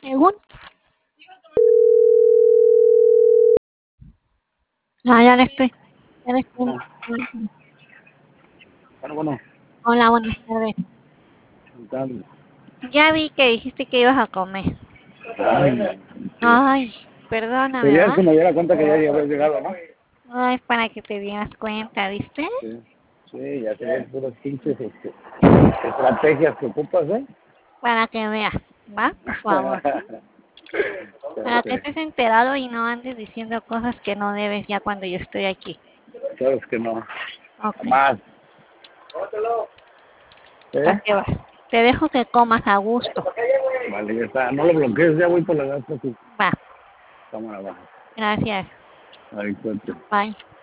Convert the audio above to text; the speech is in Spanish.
según. No, ya le estoy. Ya le estoy. Bueno, Hola, buenas tardes. tal. Ya vi que dijiste que ibas a comer. Ay, perdóname, Querías ¿va? que me diera cuenta que ya había llegado, ¿no? No es para que te dieras cuenta, ¿viste? Sí, ya te ves puras pinches estrategias que ocupas, ¿eh? Para que veas, ¿va? Por favor. Para que estés enterado y no andes diciendo cosas que no debes ya cuando yo estoy aquí. Sabes que no. Ok, Más. ¿para ¿Eh? qué vas? Te dejo que comas a gusto. Vale, ya está. No lo bloquees, ya voy por la gasta. Va, Cámara baja. gracias. Ahí, cuente. Bye.